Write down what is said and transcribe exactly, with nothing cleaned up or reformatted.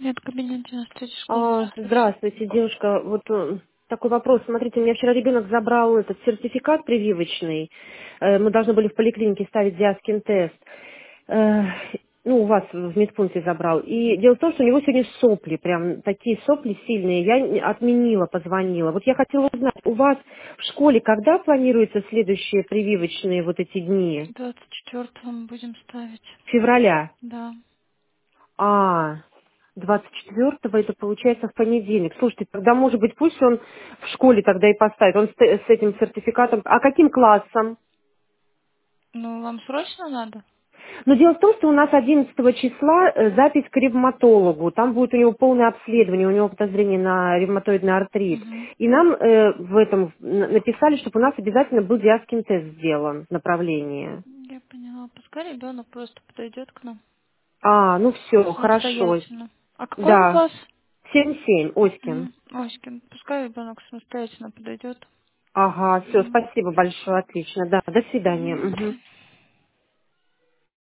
Нет, кабинет девяносто третьей школы. А, Здравствуйте. здравствуйте, девушка. Вот э, такой вопрос. Смотрите, у меня вчера ребенок забрал этот сертификат прививочный. Э, Мы должны были в поликлинике ставить диаскин тест. Э, Ну, у вас в медпункте забрал. И дело в том, что у него сегодня сопли, прям такие сопли сильные. Я не- отменила, позвонила. Вот я хотела узнать, у вас в школе когда планируются следующие прививочные вот эти дни? двадцать четвёртого мы будем ставить. Февраля? Да. А, двадцать четвертого это получается в понедельник. Слушайте, тогда, может быть, пусть он в школе тогда и поставит. Он с, т- с этим сертификатом. А каким классом? Ну, вам срочно надо? Но дело в том, что у нас одиннадцатого числа э, запись к ревматологу. Там будет у него полное обследование, у него подозрение на ревматоидный артрит. Угу. И нам э, в этом н- написали, чтобы у нас обязательно был диаскин тест сделан в направлении. Я поняла. Пускай ребенок просто подойдет к нам А, ну все, хорошо. самостоятельно. А какой он Да, класс? семь семь, Оськин. Угу. Оськин. Пускай ребенок самостоятельно подойдет. Ага, все, Угу. спасибо большое, отлично. Да, до свидания. Угу. Мгм.